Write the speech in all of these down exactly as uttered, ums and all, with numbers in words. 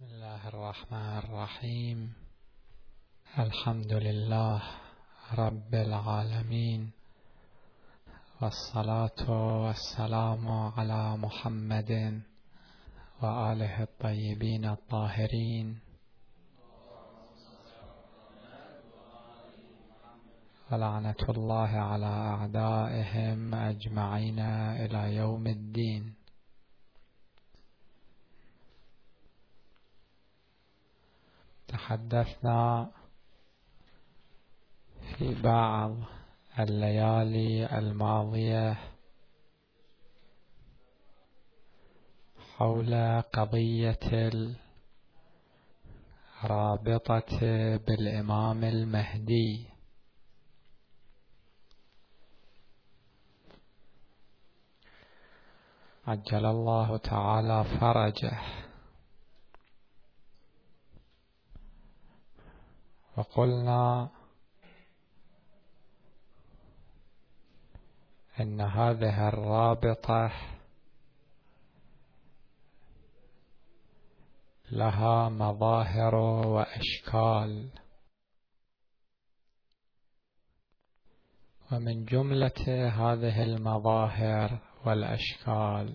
بسم الله الرحمن الرحيم. الحمد لله رب العالمين، والصلاة والسلام على محمد وآله الطيبين الطاهرين، ولعنة الله على أعدائهم أجمعين إلى يوم الدين. تحدثنا في بعض الليالي الماضية حول قضية الرابطة بالإمام المهدي، عجل الله تعالى فرجه. وقلنا إن هذه الرابطة لها مظاهر وأشكال، ومن جملة هذه المظاهر والأشكال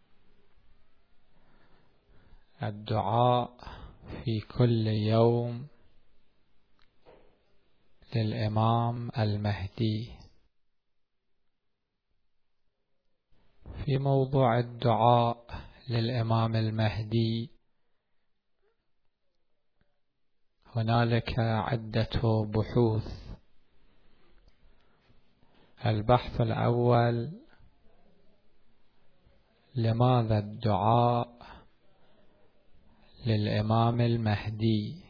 الدعاء في كل يوم للإمام المهدي. في موضوع الدعاء للإمام المهدي هنالك عدة بحوث. البحث الأول: لماذا الدعاء للإمام المهدي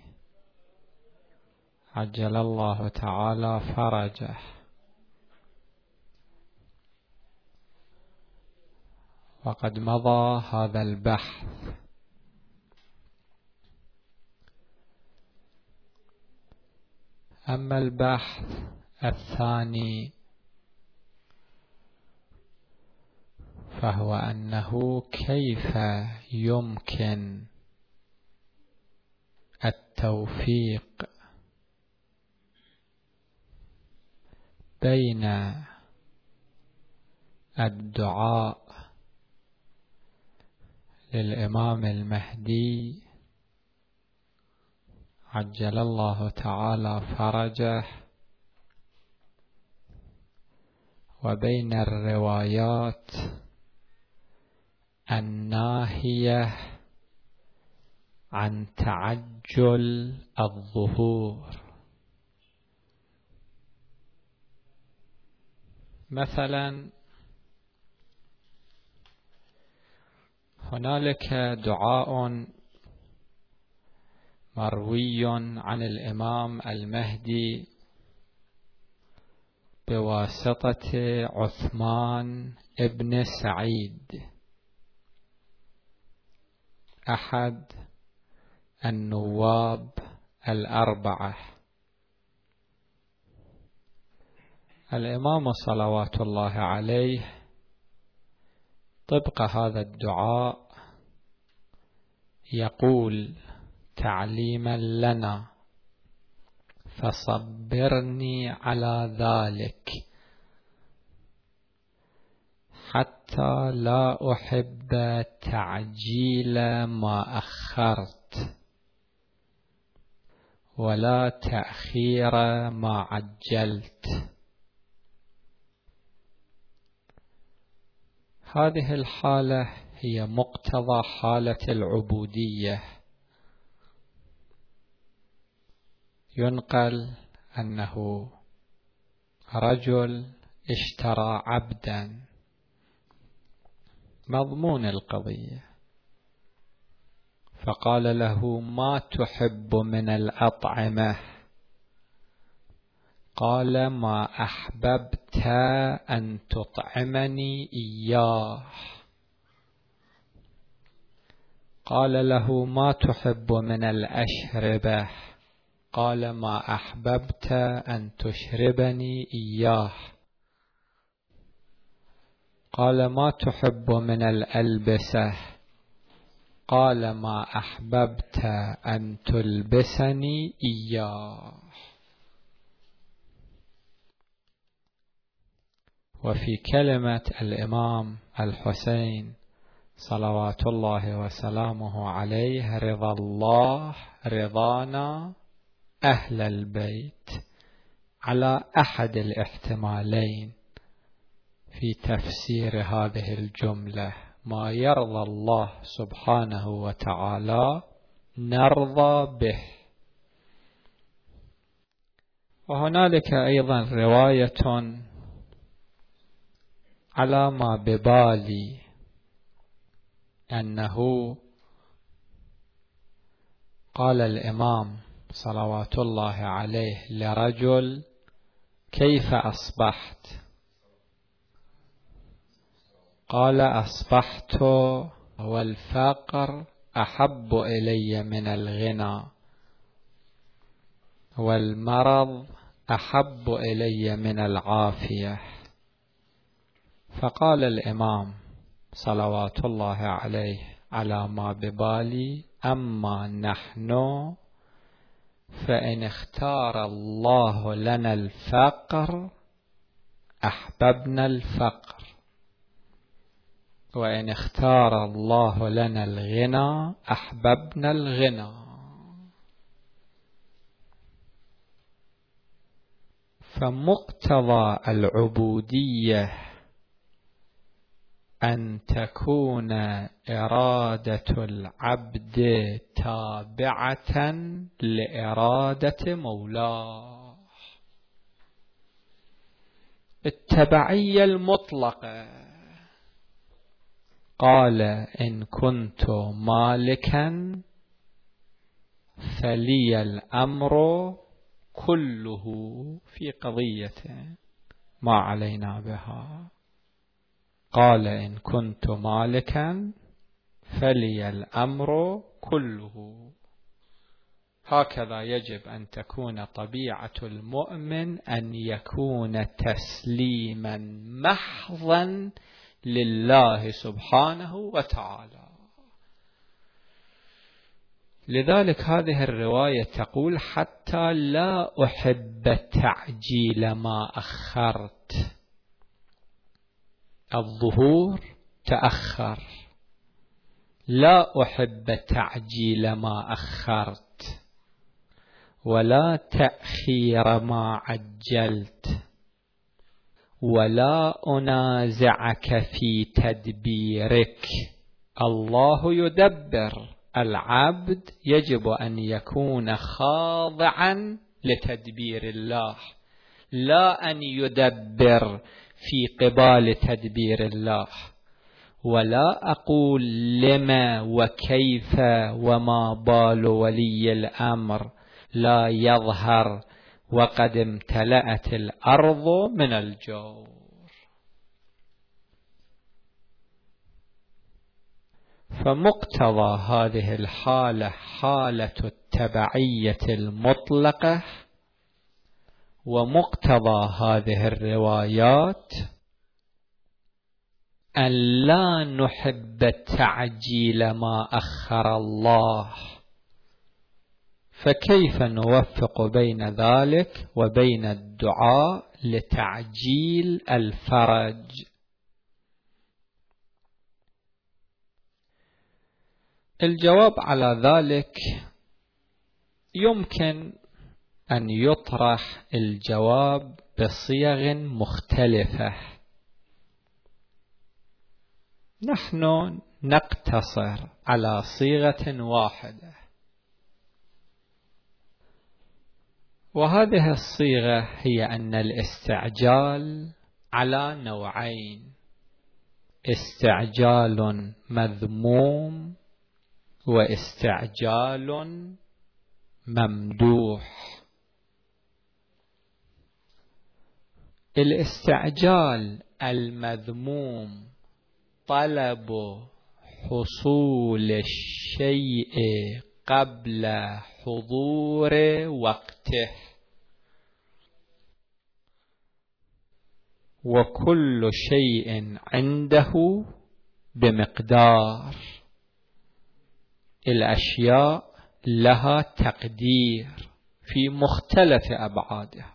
عجل الله تعالى فرجه؟ وقد مضى هذا البحث. أما البحث الثاني فهو أنه كيف يمكن التوفيق بين الدعاء للإمام المهدي عجل الله تعالى فرجه وبين الروايات الناهية عن تعجل الظهور. مثلا هنالك دعاء مروي عن الإمام المهدي بواسطة عثمان ابن سعيد أحد النواب الأربعة. الإمام صلوات الله عليه طبق هذا الدعاء يقول تعليما لنا: فصبرني على ذلك حتى لا أحب تعجيل ما أخرت ولا تأخير ما عجلت. هذه الحالة هي مقتضى حالة العبودية. ينقل أنه رجل اشترى عبدا، مضمون القضية، فقال له: ما تحب من الأطعمة؟ قال: ما أحببت أن تطعمني إياه. قال له: ما تحب من الأشربة؟ قال: ما أحببت أن تشربني إياه. قال: ما تحب من الألبسة؟ قال ما أحببت أن تلبسني إياه. وفي كلمة الإمام الحسين صلوات الله وسلامه عليه: رضا الله رضانا أهل البيت، على أحد الاحتمالين في تفسير هذه الجملة: ما يرضى الله سبحانه وتعالى نرضى به. وهنالك أيضا رواية على ما ببالي أنه قال الإمام صلوات الله عليه لرجل: كيف أصبحت؟ قال: أصبحت والفقر أحب إلي من الغنى، والمرض أحب إلي من العافية. فقال الإمام صلوات الله عليه على ما ببالي: أما نحن فإن اختار الله لنا الفقر أحببنا الفقر، وإن اختار الله لنا الغنى أحببنا الغنى. فمقتضى العبودية أن تكون إرادة العبد تابعة لإرادة مولاه، التبعية المطلقة. قال: إن كنت مالكا فلي الأمر كله في قضية ما علينا بها. قال: إن كنت مالكا فلي الأمر كله. هكذا يجب أن تكون طبيعة المؤمن، أن يكون تسليما محضا لله سبحانه وتعالى. لذلك هذه الرواية تقول: حتى لا أحب تعجيل ما أخرت. الظهور تأخر، لا أحب تعجيل ما أخرت، ولا تأخير ما عجلت، ولا أنازعك في تدبيرك. الله يدبر، العبد يجب أن يكون خاضعا لتدبير الله، لا أن يدبر في قبال تدبير الله. ولا أقول لما وكيف وما بال ولي الأمر لا يظهر وقد امتلأت الأرض من الجور. فمقتضى هذه الحالة حالة التبعية المطلقة، ومقتضى هذه الروايات أن لا نحب تعجيل ما أخر الله. فكيف نوفق بين ذلك وبين الدعاء لتعجيل الفرج؟ الجواب على ذلك يمكن أن يطرح الجواب بصيغ مختلفة. نحن نقتصر على صيغة واحدة، وهذه الصيغة هي أن الاستعجال على نوعين: استعجال مذموم واستعجال ممدوح. الاستعجال المذموم طلب حصول الشيء قبل حضور وقته، وكل شيء عنده بمقدار. الأشياء لها تقدير في مختلف أبعادها.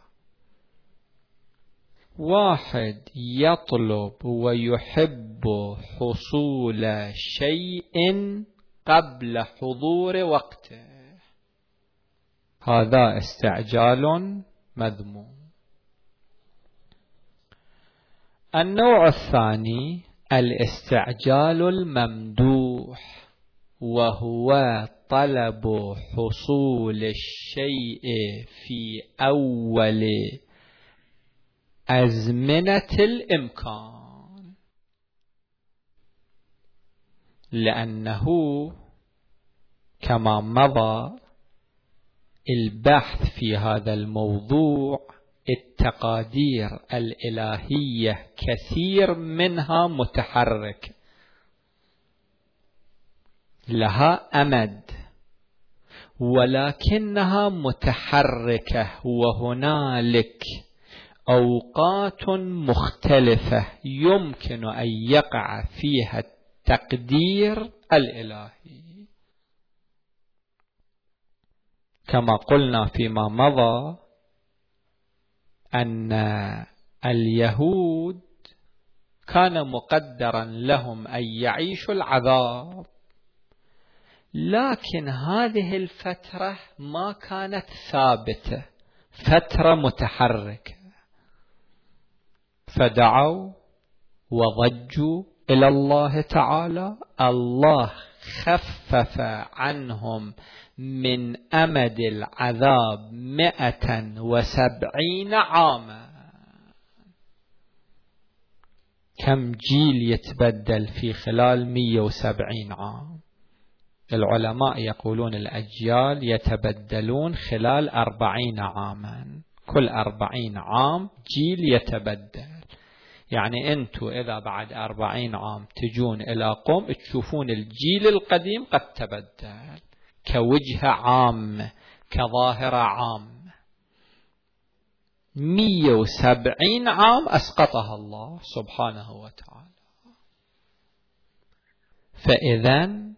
واحد يطلب ويحب حصول شيء قبل حضور وقته، هذا استعجال مذموم. النوع الثاني الاستعجال الممدوح، وهو طلب حصول الشيء في أول أزمنة الإمكان، لأنه كما مضى البحث في هذا الموضوع التقادير الإلهية كثير منها متحرك، لها أمد ولكنها متحركة، وهنالك أوقات مختلفة يمكن أن يقع فيها التقدير الإلهي. كما قلنا فيما مضى أن اليهود كان مقدرا لهم أن يعيشوا العذاب، لكن هذه الفترة ما كانت ثابتة، فترة متحركة، فدعوا وضجوا إلى الله تعالى، الله خفف عنهم من أمد العذاب مئة وسبعين عاما. كم جيل يتبدل في خلال مئة وسبعين عام؟ العلماء يقولون الأجيال يتبدلون خلال أربعين عاما، كل أربعين عام جيل يتبدل. يعني أنتم إذا بعد أربعين عام تجون إلى قوم تشوفون الجيل القديم قد تبدل كوجهة عامة كظاهرة عامة. مئة وسبعين عام أسقطها الله سبحانه وتعالى. فإذن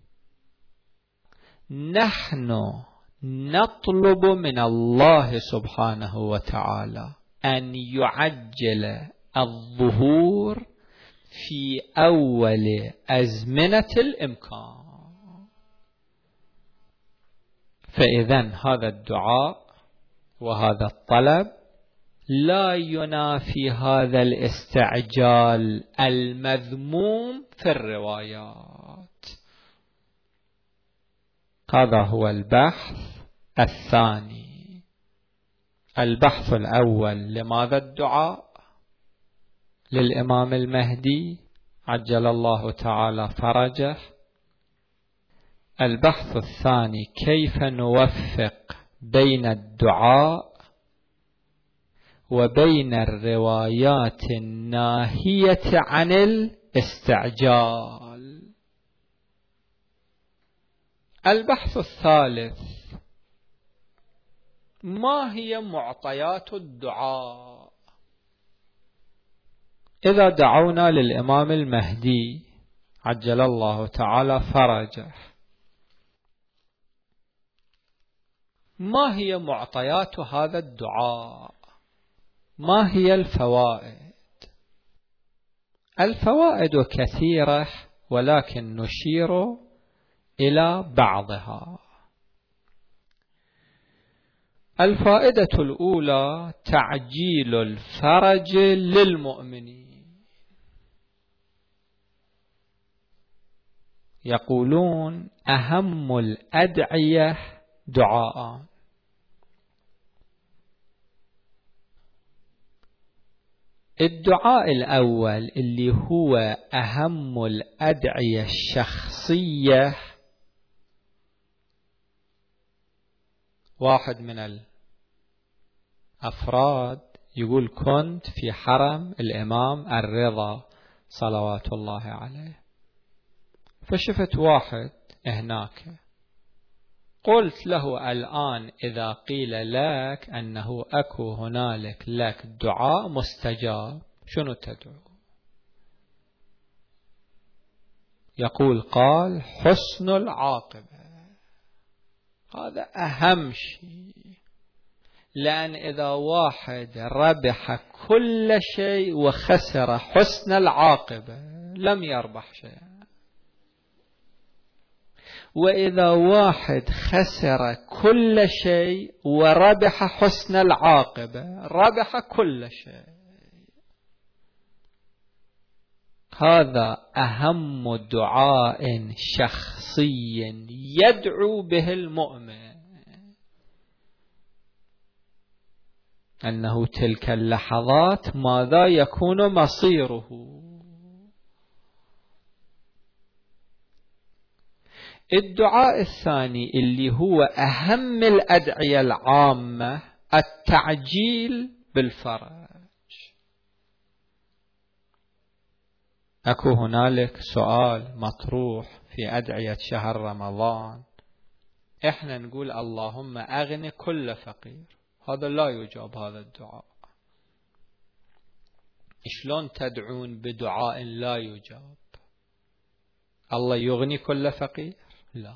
نحن نطلب من الله سبحانه وتعالى أن يعجل الظهور في أول أزمنة الإمكان. فإذن هذا الدعاء وهذا الطلب لا ينافي هذا الاستعجال المذموم في الروايات. هذا هو البحث الثاني. البحث الأول لماذا الدعاء للإمام المهدي عجل الله تعالى فرجه. البحث الثاني كيف نوفق بين الدعاء وبين الروايات الناهية عن الاستعجال. البحث الثالث ما هي معطيات الدعاء؟ إذا دعونا للإمام المهدي عجل الله تعالى فرجه، ما هي معطيات هذا الدعاء؟ ما هي الفوائد؟ الفوائد كثيرة ولكن نشير إلى بعضها. الفائدة الأولى تعجيل الفرج للمؤمنين. يقولون أهم الأدعية دعاء. الدعاء الأول اللي هو أهم الأدعية الشخصية، واحد من الأفراد يقول كنت في حرم الإمام الرضا صلوات الله عليه، فشفت واحد هناك، قلت له الآن إذا قيل لك أنه أكو هنالك لك دعاء مستجاب شنو تدعو؟ يقول قال حسن العاقبة، هذا أهم شيء. لأن إذا واحد ربح كل شيء وخسر حسن العاقبة لم يربح شيئا، وإذا واحد خسر كل شيء وربح حسن العاقبة ربح كل شيء. هذا أهم دعاء شخصي يدعو به المؤمن، أنه تلك اللحظات ماذا يكون مصيره. الدعاء الثاني اللي هو أهم الأدعية العامة التعجيل بالفرج. أكو هنالك سؤال مطروح في أدعية شهر رمضان، إحنا نقول اللهم أغني كل فقير، هذا لا يجاب هذا الدعاء. شلون تدعون بدعاء لا يجاب؟ الله يغني كل فقير؟ لا.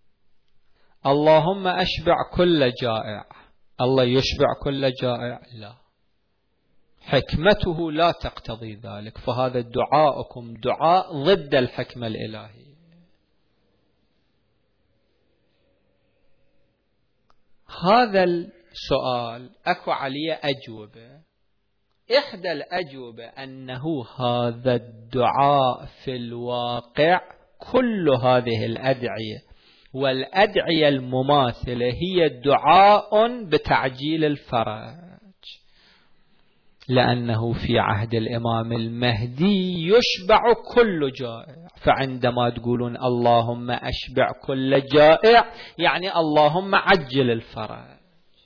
اللهم أشبع كل جائع، الله يشبع كل جائع؟ لا. حكمته لا تقتضي ذلك، فهذا دعاءكم دعاء ضد الحكمة الإلهية. هذا السؤال أكو عليه أجوبة. إحدى الأجوبة أنه هذا الدعاء في الواقع كل هذه الأدعية والأدعية المماثلة هي دعاء بتعجيل الفرج، لأنه في عهد الإمام المهدي يشبع كل جائع. فعندما تقولون اللهم أشبع كل جائع يعني اللهم عجل الفرج.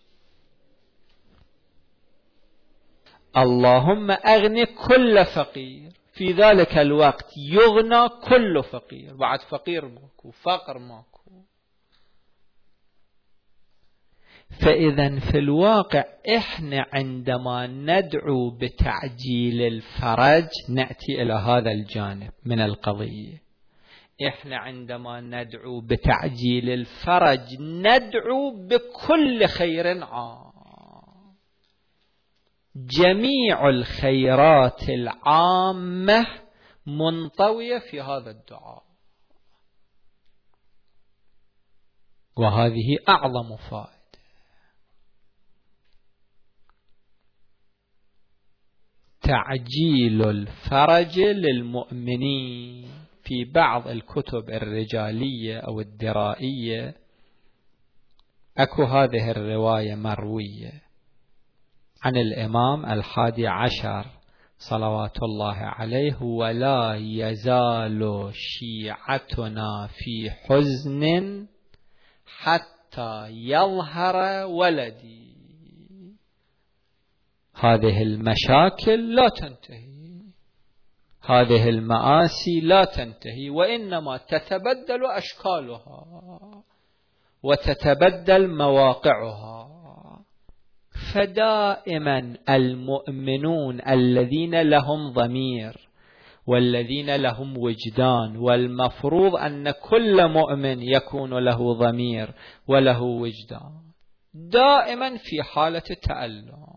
اللهم أغني كل فقير، في ذلك الوقت يغنى كل فقير، بعد فقير ماكو، فقر ماكو. فإذا في الواقع إحنا عندما ندعو بتعجيل الفرج نأتي إلى هذا الجانب من القضية. إحنا عندما ندعو بتعجيل الفرج ندعو بكل خير عام، جميع الخيرات العامة منطوية في هذا الدعاء، وهذه أعظم فائدة. تعجيل الفرج للمؤمنين. في بعض الكتب الرجالية أو الدرائية أكو هذه الرواية مروية عن الإمام الحادي عشر صلوات الله عليه: ولا يزال شيعتنا في حزن حتى يظهر ولدي. هذه المشاكل لا تنتهي، هذه المآسي لا تنتهي، وإنما تتبدل أشكالها وتتبدل مواقعها. فدائما المؤمنون الذين لهم ضمير والذين لهم وجدان، والمفروض أن كل مؤمن يكون له ضمير وله وجدان، دائما في حالة تألم.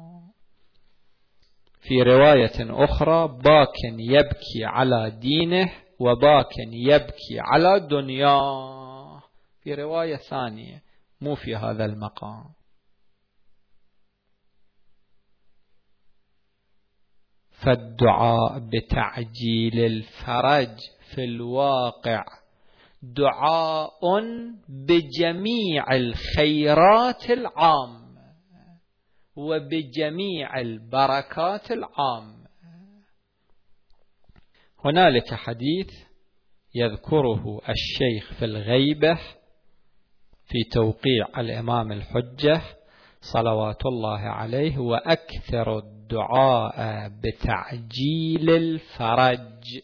في رواية أخرى: باك يبكي على دينه وباك يبكي على دنياه. في رواية ثانية مو في هذا المقام. فالدعاء بتعجيل الفرج في الواقع دعاء بجميع الخيرات العامة وبجميع البركات العامة. هنالك حديث يذكره الشيخ في الغيبة في توقيع الإمام الحجة صلوات الله عليه: وأكثر الدعاء بتعجيل الفرج.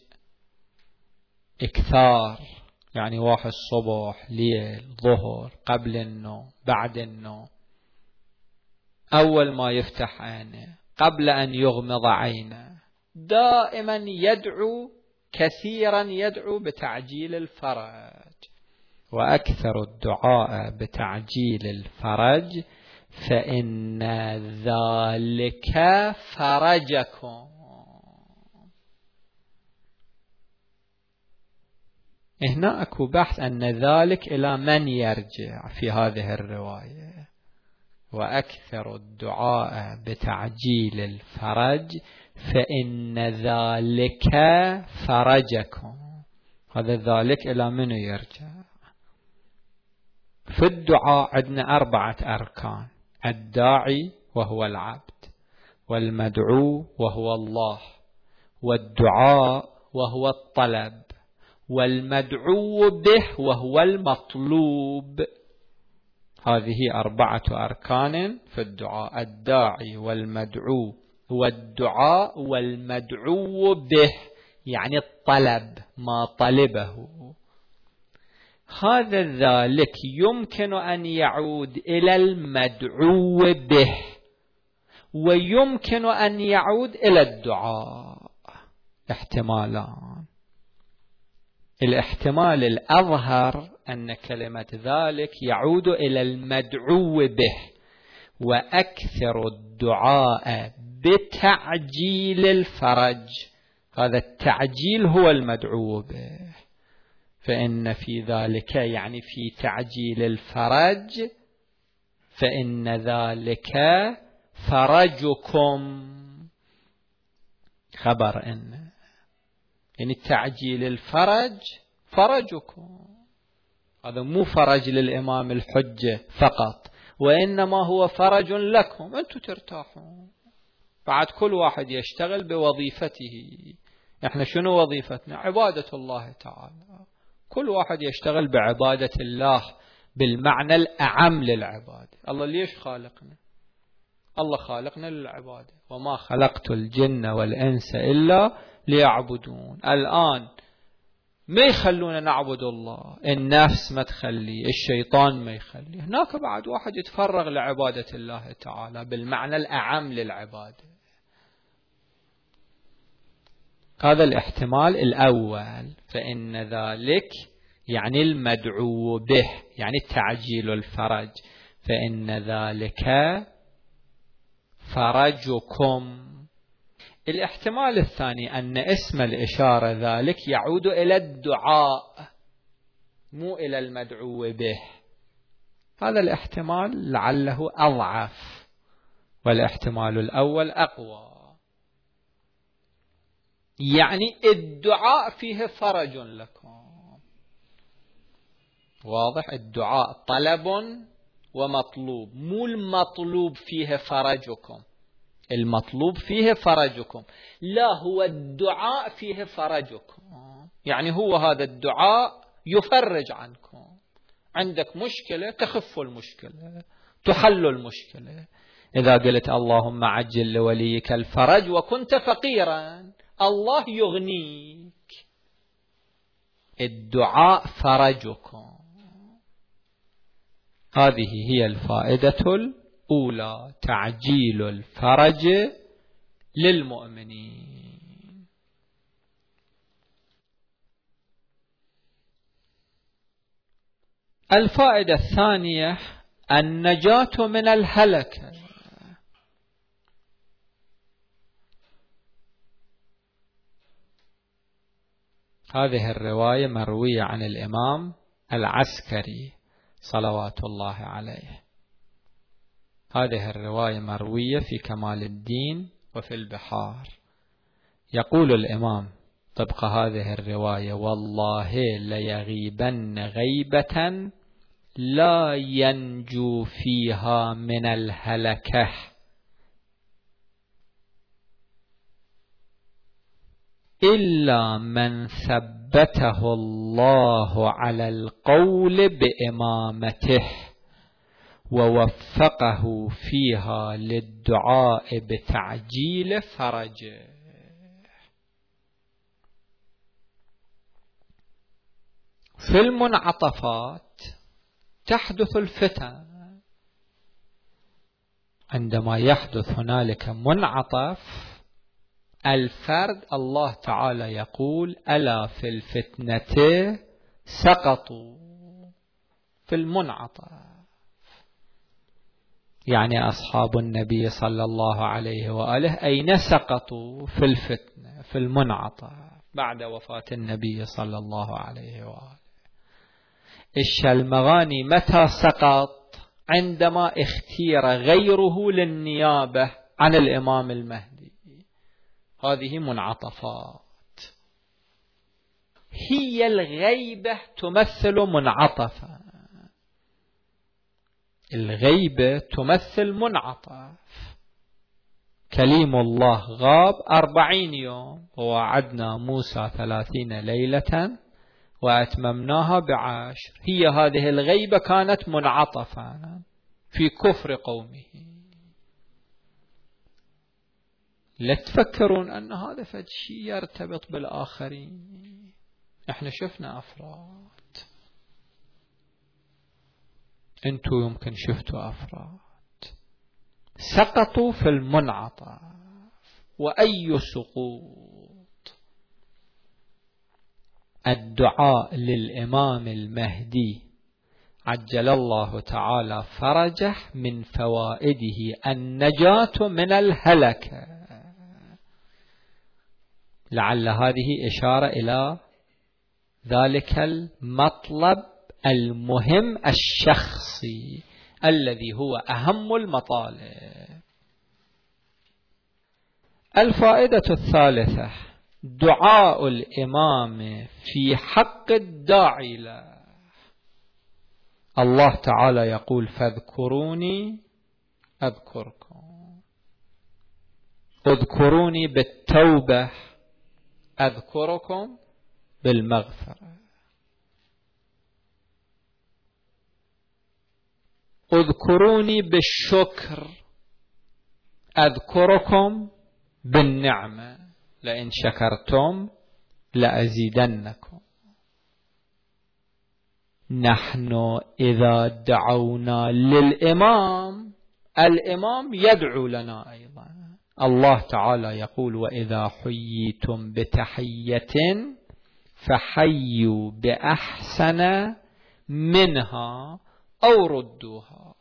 إكثار يعني واحد الصبح، ليل، ظهر، قبل النوم، بعد النوم، أول ما يفتح عينه، قبل أن يغمض عينه، دائما يدعو كثيرا يدعو بتعجيل الفرج، وأكثر الدعاء بتعجيل الفرج فإن ذلك فرجكم. هنا أكو بحث أن ذلك إلى من يرجع في هذه الرواية. وأكثر الدعاء بتعجيل الفرج فإن ذلك فرجكم. هذا ذلك إلى من يرجع؟ في الدعاء عندنا أربعة أركان: الداعي وهو العبد، والمدعو وهو الله، والدعاء وهو الطلب، والمدعو به وهو المطلوب. هذه أربعة أركان في الدعاء: الداعي والمدعو والدعاء والمدعو به، يعني الطلب، ما طلبه. هذا ذلك يمكن أن يعود إلى المدعو به، ويمكن أن يعود إلى الدعاء. احتمالان. الاحتمال الأظهر أن كلمة ذلك يعود إلى المدعو به، وأكثر الدعاء بتعجيل الفرج. هذا التعجيل هو المدعو به، فإن في ذلك يعني في تعجيل الفرج فإن ذلك فرجكم. خبر إن يعني تعجيل الفرج فرجكم. هذا مو فرج للإمام الحجة فقط، وإنما هو فرج لكم، أنتم ترتاحون. بعد كل واحد يشتغل بوظيفته. إحنا شنو وظيفتنا؟ عبادة الله تعالى. كل واحد يشتغل بعبادة الله بالمعنى الأعم للعبادة. الله ليش خالقنا؟ الله خالقنا للعبادة. وما خلقت الجن والإنس إلا ليعبدون. الآن ما يخلونا نعبد الله، النفس ما تخلي، الشيطان ما يخلي. هناك بعد واحد يتفرغ لعبادة الله تعالى بالمعنى الأعم للعبادة. هذا الاحتمال الأول، فإن ذلك يعني المدعو به، يعني تعجيل الفرج، فإن ذلك فرجكم. الاحتمال الثاني أن اسم الإشارة ذلك يعود إلى الدعاء مو إلى المدعو به. هذا الاحتمال لعله أضعف، والاحتمال الأول أقوى. يعني الدعاء فيه فرج لكم. واضح؟ الدعاء طلب ومطلوب، مو المطلوب فيه فرجكم. المطلوب فيه فرجكم، لا، هو الدعاء فيه فرجكم. يعني هو هذا الدعاء يفرج عنكم. عندك مشكلة تخف المشكلة، تحل المشكلة. إذا قلت اللهم عجل لوليك الفرج وكنت فقيرا، الله يغنيك. الدعاء فرجكم. هذه هي الفائدة الأولى، تعجيل الفرج للمؤمنين. الفائدة الثانية النجاة من الهلكة. هذه الرواية مروية عن الإمام العسكري صلوات الله عليه. هذه الرواية مروية في كمال الدين وفي البحار. يقول الإمام طبق هذه الرواية: والله ليغيبن غيبة لا ينجو فيها من الهلكة إلا من ثبته الله على القول بإمامته ووفقه فيها للدعاء بتعجيل فرجه. في المنعطفات تحدث الفتن. عندما يحدث هنالك منعطف الفرد الله تعالى يقول ألا في الفتنة سقطوا في المنعطف، يعني أصحاب النبي صلى الله عليه وآله أين سقطوا؟ في الفتنة في المنعطف بعد وفاة النبي صلى الله عليه وآله. الشلمغاني متى سقط؟ عندما اختير غيره للنيابة عن الإمام المهدي. هذه منعطفات، هي الغيبة تمثل منعطفا، الغيبة تمثل منعطف. كليم الله غاب أربعين يوم، ووعدنا موسى ثلاثين ليلة وأتممناها بعشر. هي هذه الغيبة كانت منعطفة في كفر قومه. لا تفكرون أن هذا فد شيء يرتبط بالآخرين. احنا شفنا أفراد، انتوا يمكن شفتوا أفراد سقطوا في المنعطف. وأي سقوط؟ الدعاء للإمام المهدي عجل الله تعالى فرجه من فوائده النجاة من الهلكة. لعل هذه إشارة إلى ذلك المطلب المهم الشخصي الذي هو أهم المطالب. الفائدة الثالثة دعاء الإمام في حق الداعي له. الله تعالى يقول فاذكروني أذكركم، اذكروني بالتوبة أذكركم بالمغفرة، اذكروني بالشكر أذكركم بالنعمة، لئن شكرتم لأزيدنكم. نحن إذا دعونا للإمام، الإمام يدعو لنا أيضا. الله تعالى يقول وإذا حييتم بتحية فحيوا بأحسن منها أو ردوها.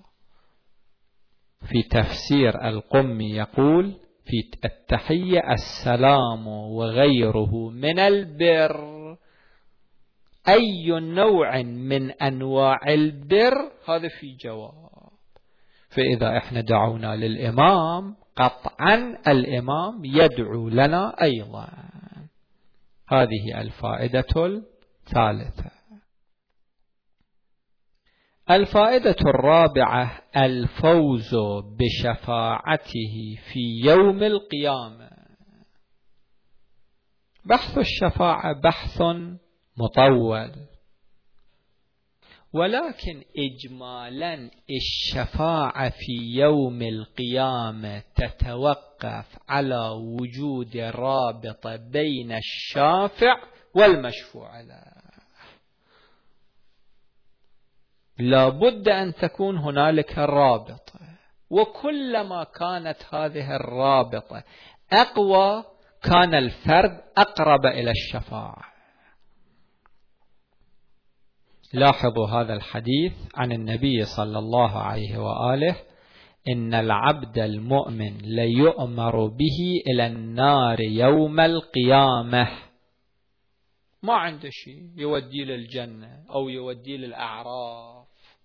في تفسير القمي يقول في التحية السلام وغيره من البر. أي نوع من أنواع البر؟ هذا في جواب. فإذا إحنا دعونا للإمام قطعا الإمام يدعو لنا أيضا. هذه الفائدة الثالثة. الفائدة الرابعة الفوز بشفاعته في يوم القيامة. بحث الشفاعة بحث مطول، ولكن إجمالا الشفاعة في يوم القيامة تتوقف على وجود رابطة بين الشافع والمشفوع له. لا بد أن تكون هنالك رابطة، وكلما كانت هذه الرابطة أقوى كان الفرد أقرب إلى الشفاعة. لاحظوا هذا الحديث عن النبي صلى الله عليه وآله: إن العبد المؤمن ليؤمر به إلى النار يوم القيامة، ما عنده شيء يودي للجنة أو يودي للأعراف،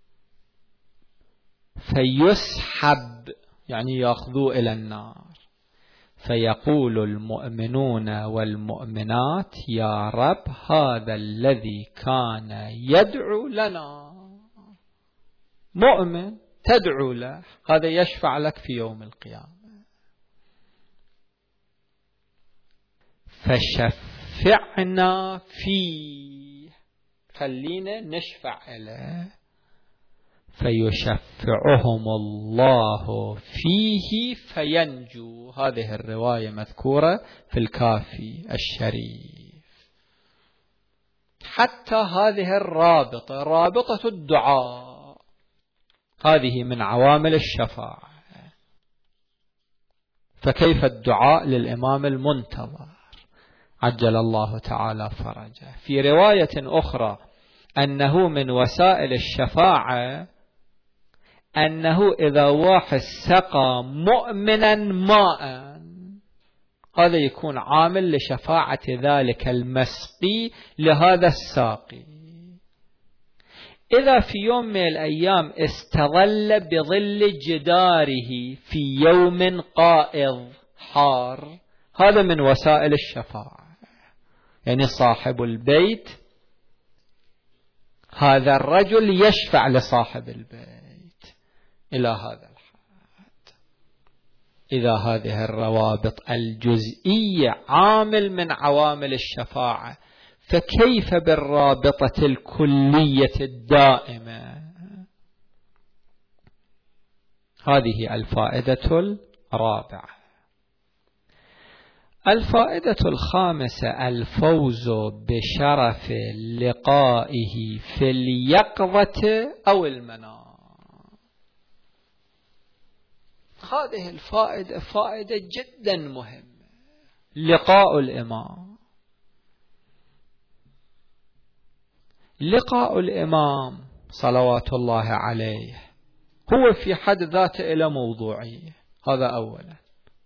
فيسحب يعني يأخذوه إلى النار، فيقول المؤمنون والمؤمنات يا رب هذا الذي كان يدعو لنا. مؤمن تدعو له، هذا يشفع لك في يوم القيامة. فشفعنا فيه، خلينا نشفع له، فيشفعهم الله فيه فينجو. هذه الرواية مذكورة في الكافي الشريف. حتى هذه الرابطة، رابطة الدعاء، هذه من عوامل الشفاعة. فكيف الدعاء للإمام المنتظر عجل الله تعالى فرجه؟ في رواية أخرى أنه من وسائل الشفاعة أنه إذا واحد سقى مؤمنا ماء، هذا يكون عامل لشفاعة ذلك المسقي لهذا الساقي. إذا في يوم من الأيام استظل بظل جداره في يوم قائض حار، هذا من وسائل الشفاعة. يعني صاحب البيت هذا الرجل يشفع لصاحب البيت إلى هذا الحد. إذا هذه الروابط الجزئية عامل من عوامل الشفاعة، فكيف بالرابطة الكلية الدائمة؟ هذه الفائدة الرابعة. الفائدة الخامسة الفوز بشرف لقائه في اليقظة أو المنام. هذه الفائدة فائدة جدا مهمة. لقاء الإمام، لقاء الإمام صلوات الله عليه هو في حد ذاته إلى موضوعية، هذا أولا.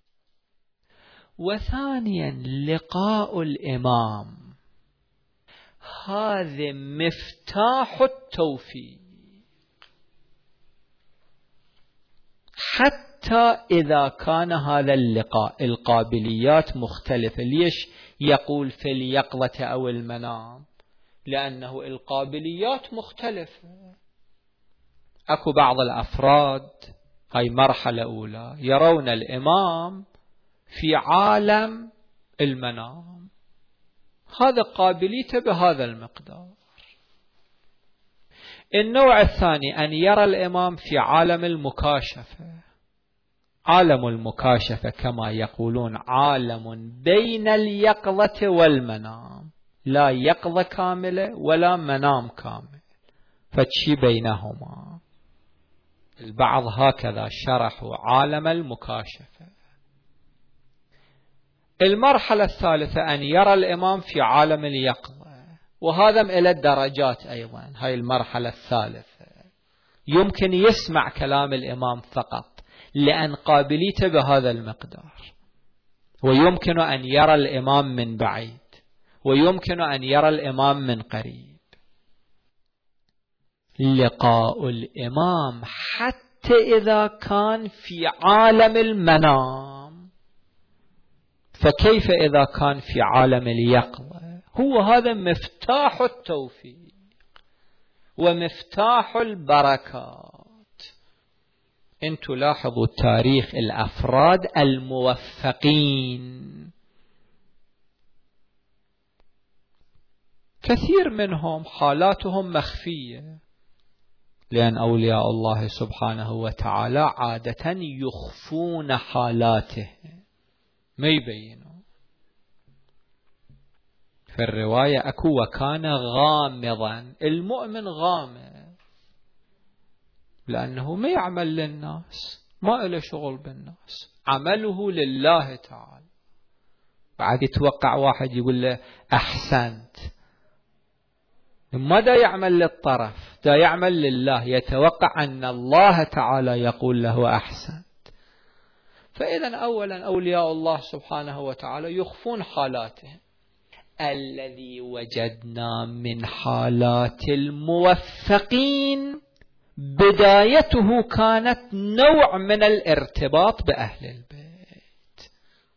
وثانيا لقاء الإمام هذا مفتاح التوفيق، حتى إذا كان هذا اللقاء القابليات مختلفة. ليش يقول في اليقظة أو المنام؟ لأنه القابليات مختلفة. أكو بعض الأفراد هاي مرحلة أولى يرون الإمام في عالم المنام، هذا قابليته بهذا المقدار. النوع الثاني أن يرى الإمام في عالم المكاشفة. عالم المكاشفة كما يقولون عالم بين اليقظة والمنام، لا يقظة كاملة ولا منام كامل، فشي بينهما. البعض هكذا شرحوا عالم المكاشفة. المرحلة الثالثة أن يرى الإمام في عالم اليقظة، وهذا إلى الدرجات أيضا. هاي المرحلة الثالثة يمكن يسمع كلام الإمام فقط لأن قابليته بهذا المقدار، ويمكن أن يرى الإمام من بعيد، ويمكن أن يرى الإمام من قريب. لقاء الإمام حتى إذا كان في عالم المنام، فكيف إذا كان في عالم اليقظة؟ هو هذا مفتاح التوفيق ومفتاح البركات. انتوا لاحظوا تاريخ الأفراد الموفقين، كثير منهم حالاتهم مخفية، لأن أولياء الله سبحانه وتعالى عادة يخفون حالاته، ما يبينوا. في الرواية أكو وكان غامضا. المؤمن غامض لأنه ما يعمل للناس، ما له شغل بالناس، عمله لله تعالى. بعد يتوقع واحد يقول له أحسنت، ما دا يعمل للطرف، دا يعمل لله، يتوقع أن الله تعالى يقول له أحسنت. فإذا أولا أولياء الله سبحانه وتعالى يخفون حالاتهم. الذي وجدنا من حالات الموفقين بدايته كانت نوع من الارتباط بأهل البيت.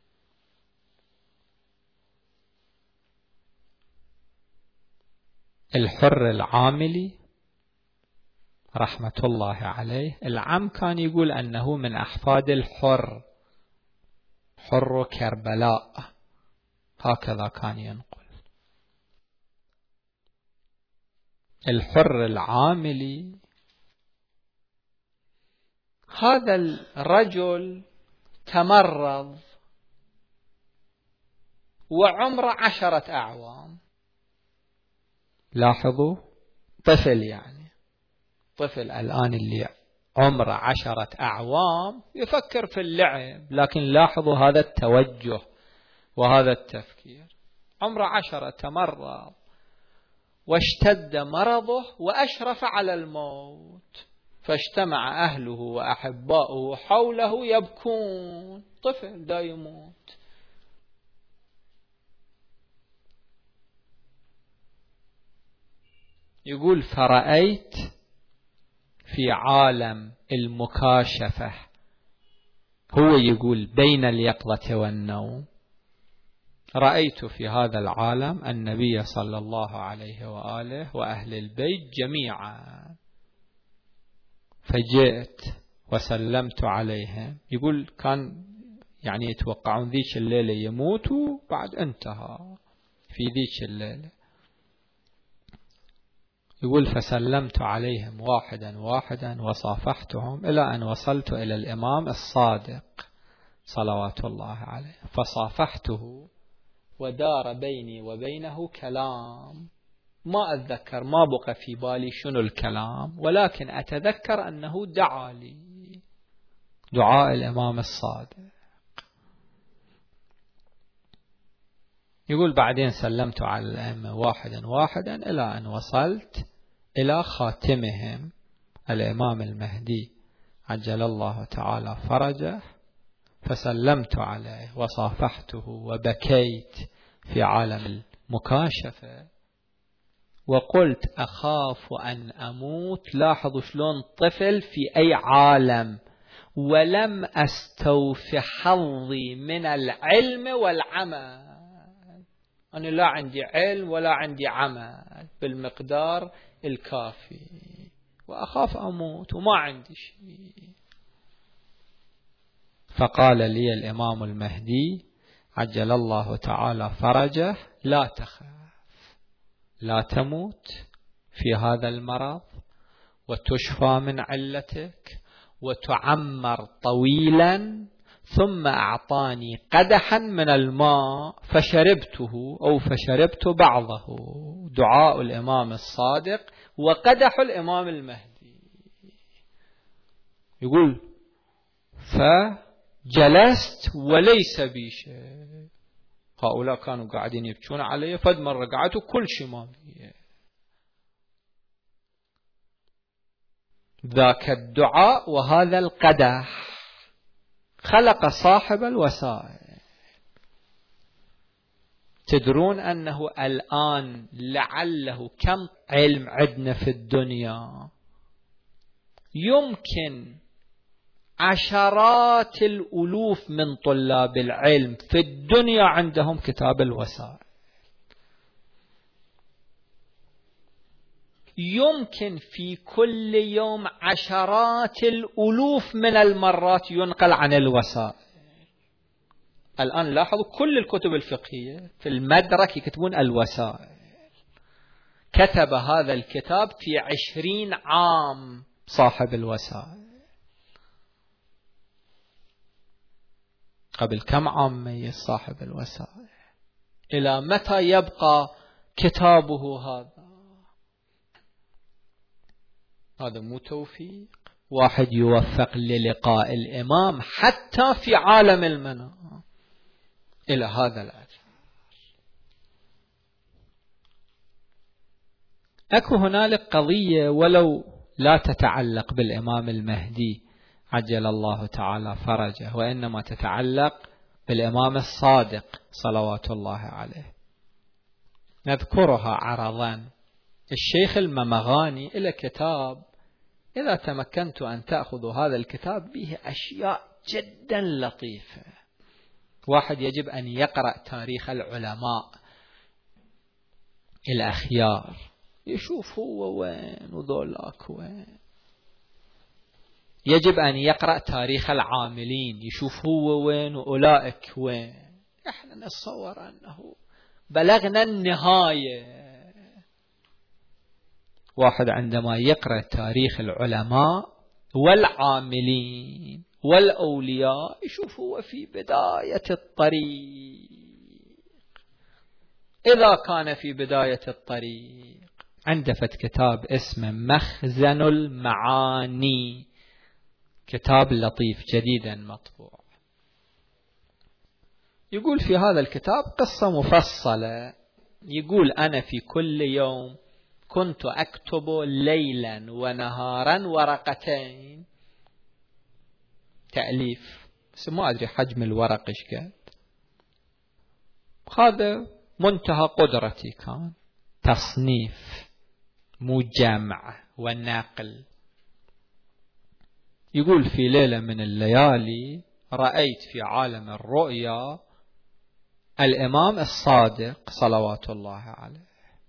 الحر العاملي رحمة الله عليه، العم كان يقول أنه من أحفاد الحر، حر كربلاء، هكذا كان ينقل. الحر العاملي هذا الرجل تمرض وعمره عشرة أعوام. لاحظوا، طفل يعني، طفل الآن اللي عمر عشرة أعوام يفكر في اللعب، لكن لاحظوا هذا التوجه وهذا التفكير. عمر عشرة تمرض واشتد مرضه وأشرف على الموت، فاجتمع أهله وأحباؤه حوله يبكون، طفل دا يموت. يقول فرأيت في عالم المكاشفة، هو يقول بين اليقظة والنوم، رأيت في هذا العالم النبي صلى الله عليه وآله وأهل البيت جميعا، فجئت وسلمت عليهم. يقول كان يعني يتوقعون ذيك الليلة يموتوا، بعد انتهى في ذيك الليلة. يقول فسلمت عليهم واحدا واحدا وصافحتهم إلى أن وصلت إلى الإمام الصادق صلوات الله عليه، فصافحته ودار بيني وبينه كلام، ما أتذكر، ما بقى في بالي شنو الكلام، ولكن أتذكر أنه دعا لي دعاء الإمام الصادق. يقول بعدين سلمت على الأئمة واحدا واحدا إلى أن وصلت إلى خاتمهم الإمام المهدي عجل الله تعالى فرجه، فسلمت عليه وصافحته وبكيت في عالم المكاشفة وقلت أخاف أن أموت. لاحظوا شلون طفل في أي عالم، ولم أستوفي حظي من العلم والعمل. أنا لا عندي علم ولا عندي عمل بالمقدار الكافي، وأخاف أموت وما عندي شيء. فقال لي الإمام المهدي عجل الله تعالى فرجه لا تخاف، لا تموت في هذا المرض وتشفى من علتك وتعمر طويلا. ثم أعطاني قدحا من الماء فشربته أو فشربت بعضه، دعاء الإمام الصادق وقدح الإمام المهدي. يقول فجلست وليس بي شيء، هؤلاء كانوا قاعدين يبكون علي، فد مرة قعدت وكل شيء ما بي. ذاك الدعاء وهذا القدح خلق صاحب الوسائل. تدرون أنه الآن لعله كم علم عندنا في الدنيا، يمكن عشرات الألوف من طلاب العلم في الدنيا عندهم كتاب الوسائل. يمكن في كل يوم عشرات الألوف من المرات ينقل عن الوسائل. الآن لاحظوا كل الكتب الفقهية في المدرك يكتبون الوسائل. كتب هذا الكتاب في عشرين عام صاحب الوسائل. قبل كم عام ميت صاحب الوسائل؟ إلى متى يبقى كتابه هذا؟ هذا مو توفيق؟ واحد يوفق للقاء الإمام حتى في عالم المنام إلى هذا الأثر. أكو هنالك قضية ولو لا تتعلق بالإمام المهدي عجل الله تعالى فرجه، وإنما تتعلق بالإمام الصادق صلوات الله عليه، نذكرها عرضا. الشيخ الممغاني إلى كتاب، إذا تمكنت أن تأخذوا هذا الكتاب به أشياء جدا لطيفة. واحد يجب أن يقرأ تاريخ العلماء الأخيار، يشوف هو وين وذولاك وين. يجب أن يقرأ تاريخ العاملين، يشوف هو وين وأولئك وين. احنا نتصور أنه بلغنا النهاية. واحد عندما يقرأ تاريخ العلماء والعاملين والأولياء يشوف هو في بداية الطريق. إذا كان في بداية الطريق، عنده فت كتاب اسمه مخزن المعاني كتاب لطيف جديدا مطبوع. يقول في هذا الكتاب قصة مفصلة، يقول أنا في كل يوم كنت أكتب ليلا ونهارا ورقتين، تأليف، بس ما أدري حجم الورق إيش قد. هذا منتهى قدرتي، كان تصنيف مو جمع ونقل. يقول في ليلة من الليالي رأيت في عالم الرؤيا الإمام الصادق صلوات الله عليه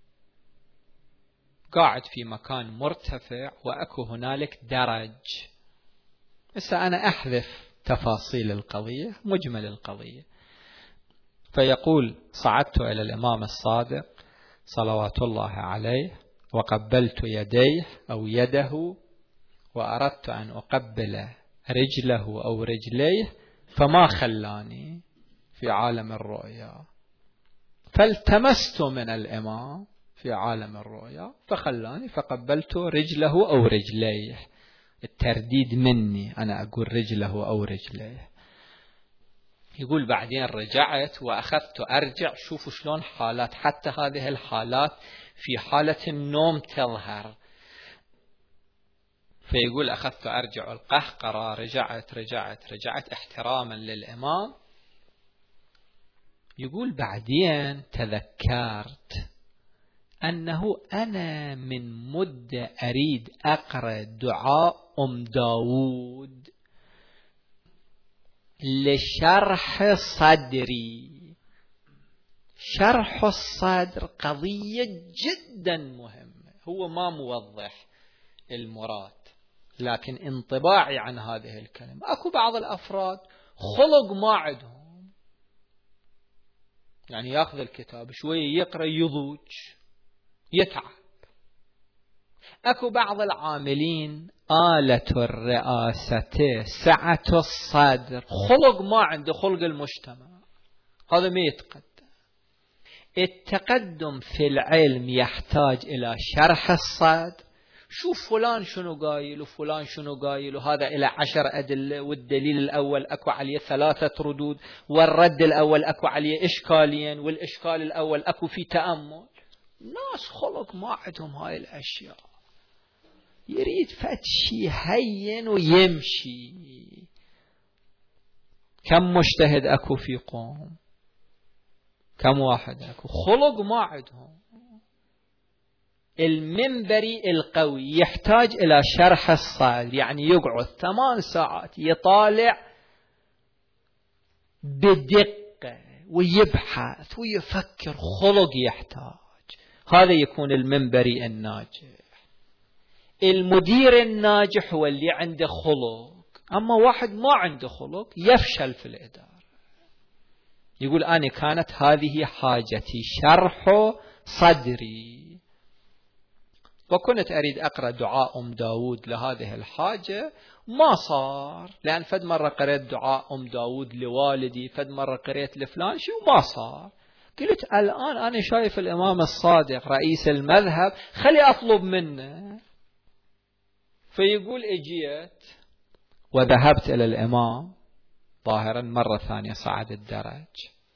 قاعد في مكان مرتفع وأكو هنالك درج. بس أنا أحذف تفاصيل القضية، مجمل القضية. فيقول صعدت إلى الإمام الصادق صلوات الله عليه وقبلت يديه أو يده، وأردت أن أقبل رجله أو رجليه فما خلاني في عالم الرؤيا، فالتمست من الإمام في عالم الرؤيا فخلاني فقبلت رجله أو رجليه. الترديد مني أنا أقول رجله أو رجليه. يقول بعدين رجعت وأخذت أرجع. شوفوا شلون حالات، حتى هذه الحالات في حالة النوم تظهر. فيقول أخذت أرجع القهقرة، رجعت رجعت رجعت احتراما للإمام. يقول بعدين تذكرت أنه أنا من مدة أريد أقرأ دعاء أم داود لشرح صدري. شرح الصدر قضية جدا مهمة، هو ما موضح المراد، لكن انطباعي عن هذه الكلمة أكو بعض الأفراد خلق ما عندهم، يعني يأخذ الكتاب شوية يقرأ يضوج يتعب. أكو بعض العاملين آلة الرئاسة سعة الصدر، خلق ما عنده خلق المجتمع، هذا ما يتقدم. التقدم في العلم يحتاج إلى شرح الصدر. شوف فلان شنو قايل وفلان شنو قايل، وهذا إلى عشر أدلة، والدليل الأول أكو عليه ثلاثة ردود، والرد الأول أكو عليه إشكالين، والإشكال الأول أكو في تأمل. ناس خلق ما عندهم هاي الأشياء، يريد فتشي هين ويمشي. كم مجتهد أكو في قوم، كم واحد أكو خلق ما عندهم. المنبري القوي يحتاج إلى شرح الصدر، يعني يقعد ثمان ساعات يطالع بدقة ويبحث ويفكر، خلق يحتاج. هذا يكون المنبري الناجح. المدير الناجح هو اللي عنده خلق، أما واحد ما عنده خلق يفشل في الإدارة. يقول أنا كانت هذه حاجتي، شرح صدري، وكنت أريد أقرأ دعاء أم داود لهذه الحاجة، ما صار، لأن فد مرة قرأت دعاء أم داود لوالدي، فد مرة قرأت لفلان شيء وما صار. قلت الآن أنا شايف الإمام الصادق رئيس المذهب، خلي أطلب منه. فيقول اجيت وذهبت إلى الإمام، ظاهرا مرة ثانية صعد الدرج،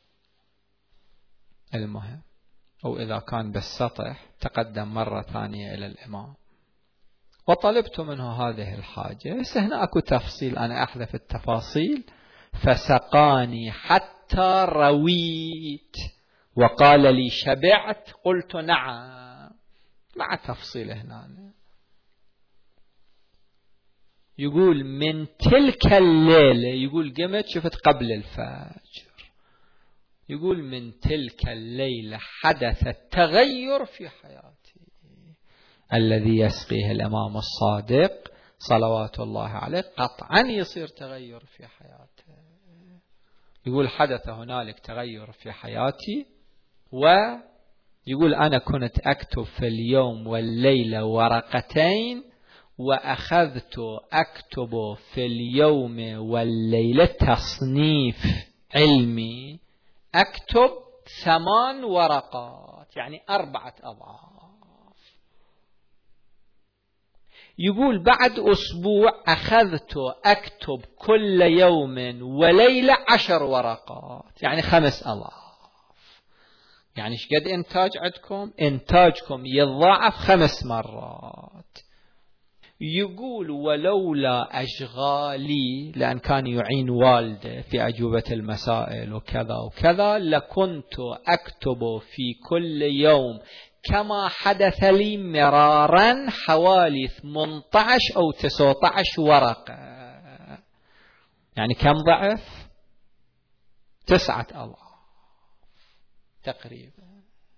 المهم، أو إذا كان بالسطح تقدم مرة ثانية إلى الإمام، وطلبت منه هذه الحاجة. بس هنا أكو تفصيل، أنا أحذف التفاصيل. فسقاني حتى رويت وقال لي شبعت، قلت نعم، مع تفصيل هنا. يقول من تلك الليلة، يقول قمت شفت قبل الفجر، يقول من تلك الليلة حدث التغير في حياتي الذي يسقيه الإمام الصادق صلوات الله عليه، قطعا يصير تغير في حياته. يقول حدث هنالك تغير في حياتي، ويقول أنا كنت أكتب في اليوم والليلة ورقتين، وأخذت أكتب في اليوم والليلة تصنيف علمي، أكتب ثمان ورقات، يعني أربعة أضعاف. يقول بعد أسبوع أخذت أكتب كل يوم وليلة عشر ورقات، يعني خمس ألاف. يعني ايش قد إنتاج عندكم؟ إنتاجكم يضاعف خمس مرات. يقول ولولا أشغالي، لأن كان يعين والده في أجوبة المسائل وكذا وكذا، لكنت أكتب في كل يوم كما حدث لي مرارا حوالي ثمانية عشر أو تسعة عشر ورقة. يعني كم ضعف؟ تسعة ألاف تقريبا.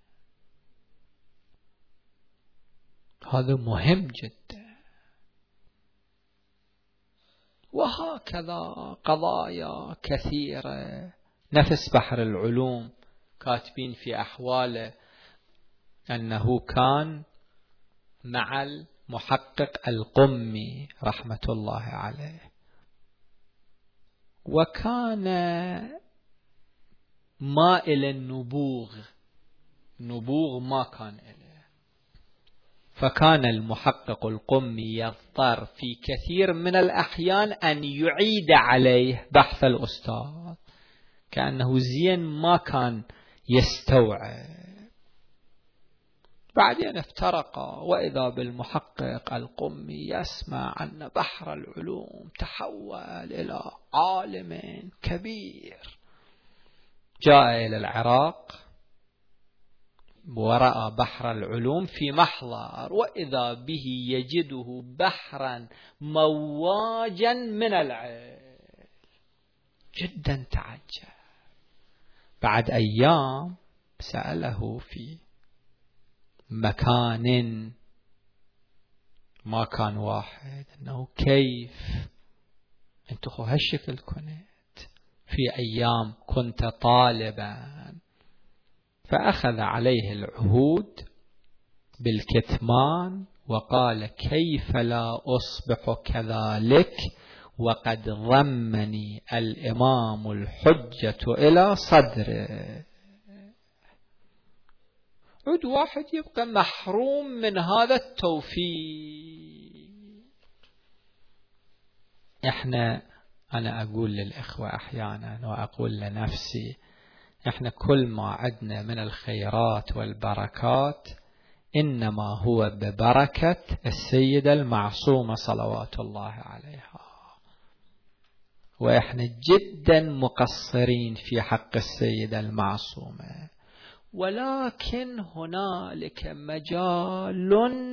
هذا مهم جدا. وهكذا قضايا كثيرة. نفس بحر العلوم كاتبين في أحواله أنه كان مع المحقق القمي رحمة الله عليه، وكان مائل النبوغ، نبوغ ما كان إليه، فكان المحقق القمي يضطر في كثير من الأحيان أن يعيد عليه بحث الأستاذ، كأنه زين ما كان يستوعب. بعدين افترقا، وإذا بالمحقق القمي يسمع أن بحر العلوم تحول إلى عالم كبير. جاء إلى العراق ورأى بحر العلوم في محضر، وإذا به يجده بحرا مواجا من العلم. جدا تعجب. بعد أيام سأله في مكان ما كان واحد أنه كيف أنت خو هالشكل كنت في أيام كنت طالبا؟ فأخذ عليه العهود بالكتمان وقال كيف لا أصبح كذلك وقد ضمني الإمام الحجة إلى صدره. عد واحد يبقى محروم من هذا التوفيق. احنا أنا أقول للإخوة أحيانا وأقول لنفسي، احنا كل ما عدنا من الخيرات والبركات إنما هو ببركة السيدة المعصومة صلوات الله عليها، وإحنا جدا مقصرين في حق السيدة المعصومة، ولكن هنالك مجال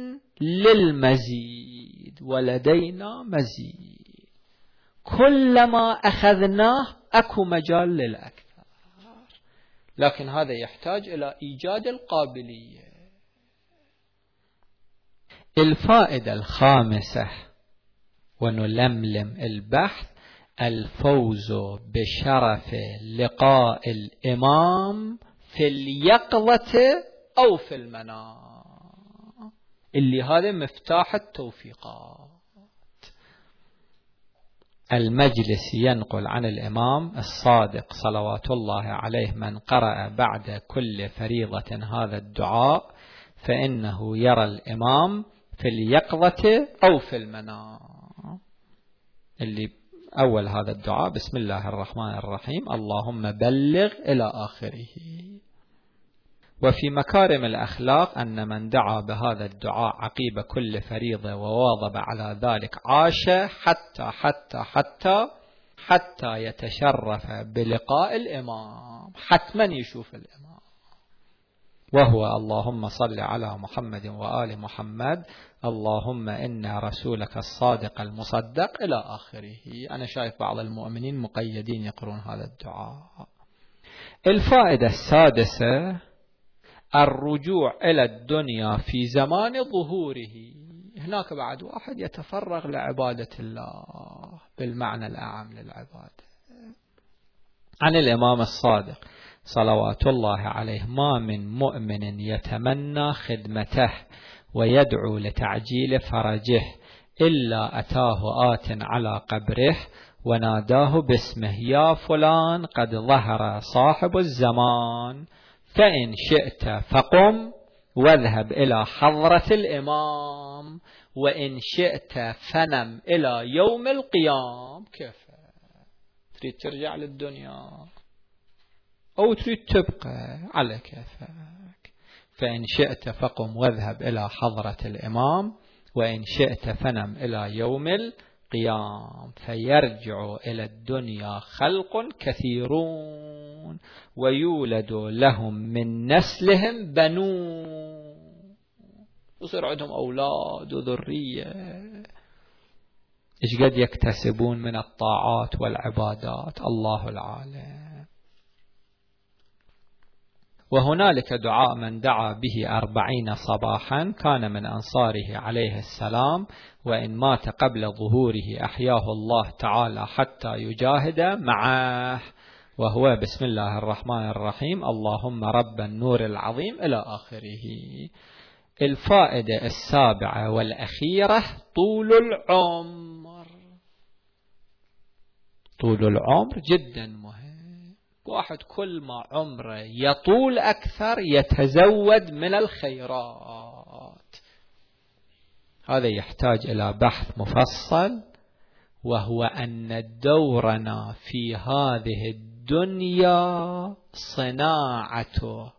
للمزيد ولدينا مزيد. كلما أخذناه أكو مجال للأكثر، لكن هذا يحتاج إلى إيجاد القابلية. الفائدة الخامسة ونلملم البحث: الفوز بشرف لقاء الإمام في اليقظة أو في المنام، اللي هذا مفتاح التوفيقات. المجلس ينقل عن الإمام الصادق صلوات الله عليه: من قرأ بعد كل فريضة هذا الدعاء فإنه يرى الإمام في اليقظة أو في المنام. اللي أول هذا الدعاء بسم الله الرحمن الرحيم اللهم بلغ إلى آخره. وفي مكارم الأخلاق أن من دعا بهذا الدعاء عقيب كل فريضة وواظب على ذلك عاش حتى حتى حتى حتى يتشرف بلقاء الإمام، حتما يشوف الإمام، وهو اللهم صل على محمد وآل محمد، اللهم إنا رسولك الصادق المصدق إلى آخره. أنا شايف بعض المؤمنين مقيدين يقرون هذا الدعاء. الفائدة السادسة: الرجوع إلى الدنيا في زمان ظهوره. هناك بعد واحد يتفرغ لعبادة الله بالمعنى الأعم للعبادة. عن الإمام الصادق صلوات الله عليه: ما من مؤمن يتمنى خدمته ويدعو لتعجيل فرجه إلا أتاه آت على قبره وناداه باسمه: يا فلان قد ظهر صاحب الزمان، فإن شئت فقم واذهب إلى حضرة الإمام وإن شئت فنم إلى يوم القيام. كيف تريد ترجع للدنيا أو تريد تبقى على كيفك؟ فإن شئت فقم واذهب إلى حضرة الإمام، وإن شئت فنم إلى يوم القيام. فيرجع إلى الدنيا خلق كثيرون ويولد لهم من نسلهم بنون، يصير عندهم أولاد وذرية. إيش قد يكتسبون من الطاعات والعبادات، الله العالم. وهنالك دعاء من دعا به أربعين صباحا كان من أنصاره عليه السلام، وإن مات قبل ظهوره أحياه الله تعالى حتى يجاهد معه، وهو بسم الله الرحمن الرحيم اللهم رب النور العظيم إلى آخره. الفائدة السابعة والأخيرة طول العمر. طول العمر جدا مهم. واحد كل ما عمره يطول أكثر يتزود من الخيرات. هذا يحتاج إلى بحث مفصل، وهو أن دورنا في هذه الدنيا صناعة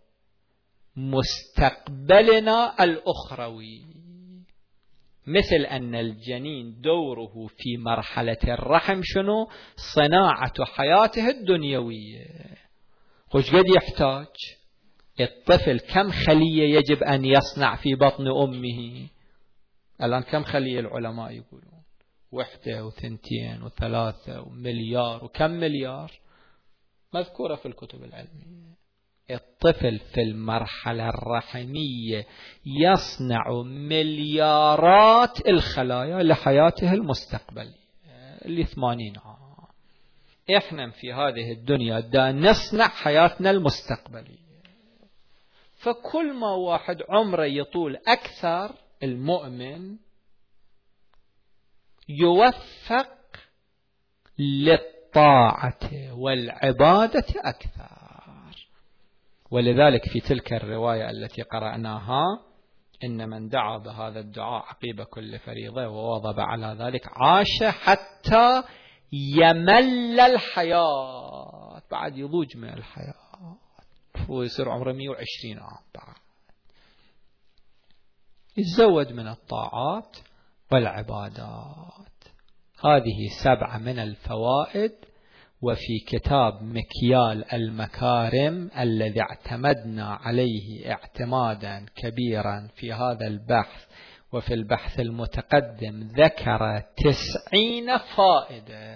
مستقبلنا الأخروي، مثل أن الجنين دوره في مرحلة الرحم شنو؟ صناعة حياته الدنيوية. خوش قد يحتاج الطفل كم خلية يجب أن يصنع في بطن أمه؟ الآن كم خلية العلماء يقولون؟ وحدة وثنتين وثلاثة ومليار وكم مليار مذكورة في الكتب العلمية. الطفل في المرحلة الرحمية يصنع مليارات الخلايا لحياته المستقبلية اللي ثمانين عام. إحنا في هذه الدنيا دا نصنع حياتنا المستقبلية. فكل ما واحد عمره يطول أكثر المؤمن يوفق للطاعة والعبادة أكثر. ولذلك في تلك الرواية التي قرأناها إن من دعا بهذا الدعاء عقيب كل فريضة وواظب على ذلك عاش حتى يمل الحياة، بعد يضوج من الحياة ويصير عمره مئة وعشرين عام، بعد يتزود من الطاعات والعبادات. هذه سبعة من الفوائد. وفي كتاب مكيال المكارم الذي اعتمدنا عليه اعتمادا كبيرا في هذا البحث وفي البحث المتقدم ذكر تسعين فائدة.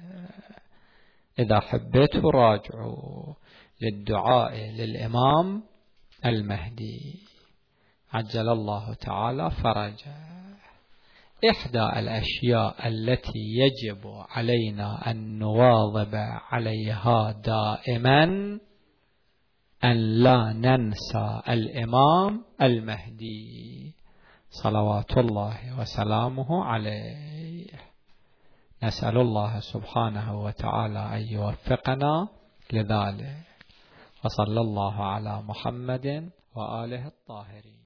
إذا حبيتوا راجعوا للدعاء للإمام المهدي عجل الله تعالى فرجه. إحدى الأشياء التي يجب علينا أن نواظب عليها دائما أن لا ننسى الإمام المهدي صلوات الله وسلامه عليه. نسأل الله سبحانه وتعالى أن يوفقنا لذلك، وصلى الله على محمد وآله الطاهرين.